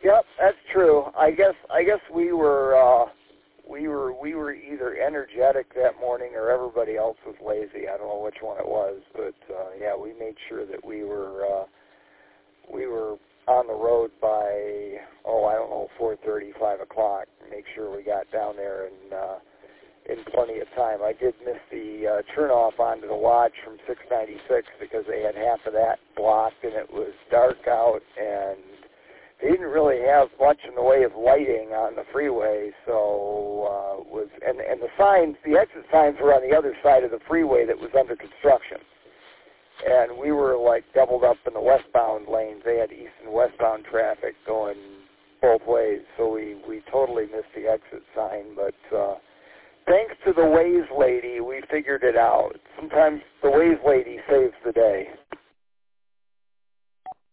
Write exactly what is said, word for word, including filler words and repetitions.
Yep, that's true. I guess I guess we were uh, we were we were either energetic that morning or everybody else was lazy. I don't know which one it was, but uh, yeah, we made sure that we were uh, we were on the road by oh I don't know four thirty, five o'clock. Make sure we got down there and. Uh, in plenty of time. I did miss the uh, turn-off onto the lodge from six ninety-six because they had half of that blocked and it was dark out and they didn't really have much in the way of lighting on the freeway, so uh, was and, and the signs, the exit signs were on the other side of the freeway that was under construction. And we were like doubled up in the westbound lanes. They had east and westbound traffic going both ways, so we, we totally missed the exit sign, but uh, thanks to the Waze lady, we figured it out. Sometimes the Waze lady saves the day.